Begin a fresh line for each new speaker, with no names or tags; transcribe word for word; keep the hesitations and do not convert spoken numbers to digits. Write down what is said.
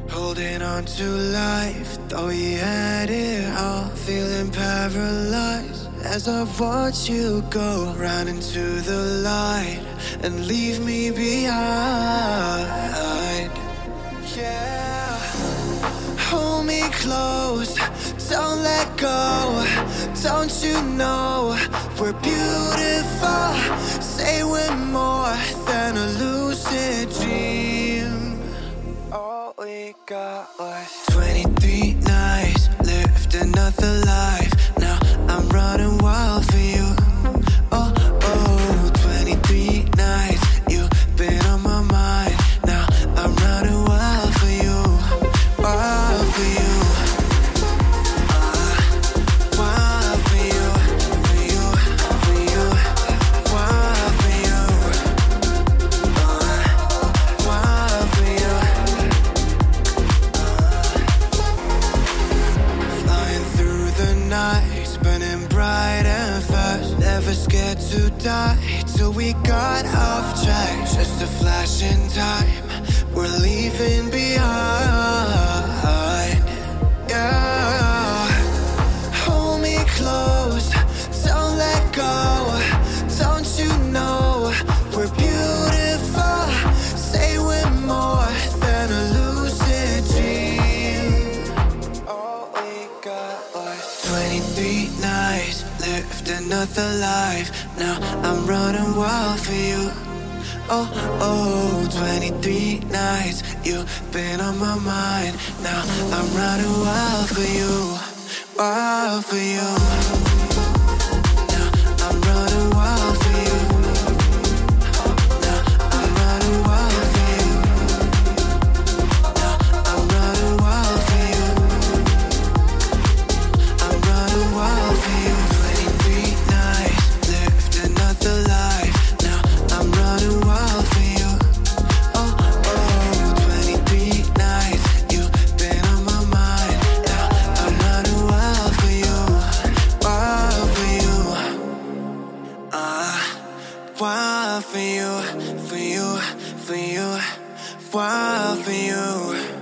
Holding on to life, thought you had it all. Feeling paralyzed as I watch you go round into the light and leave me behind. Yeah, hold me close, don't let go. Don't you know we're beautiful? Say we're more than a lucid dream. All we got was twenty-three nights, lived another life. Now I'm running wild for you. Oh, oh, twenty-three nights, you've been on my mind. Now I'm running wild for you, wild for you. Uh, wild for you, for you, for you, wild for you. Uh, wild for you. Flying through the night, burning bright and fast. Never scared to die till we got off track. Just a flash in time, we're leaving behind. Yeah, hold me close, don't let go. Don't you know we're beautiful? Say we're more than a lucid dream. All we got was twenty-three nights, lived another life. Now I'm running wild for you. Oh, oh, twenty-three nights, you've been on my mind. Now I'm running wild for you, wild for you. Now I'm running wild for you. Now I'm running wild for you. Now I'm running wild for you. I'm running wild for you. twenty-three nights, lived another life. Now I'm running wild for you. Oh, oh, twenty-three nights, you've been on my mind. Now I'm running wild for you, wild for you. Uh, wild for you, for you, for you, wild for you.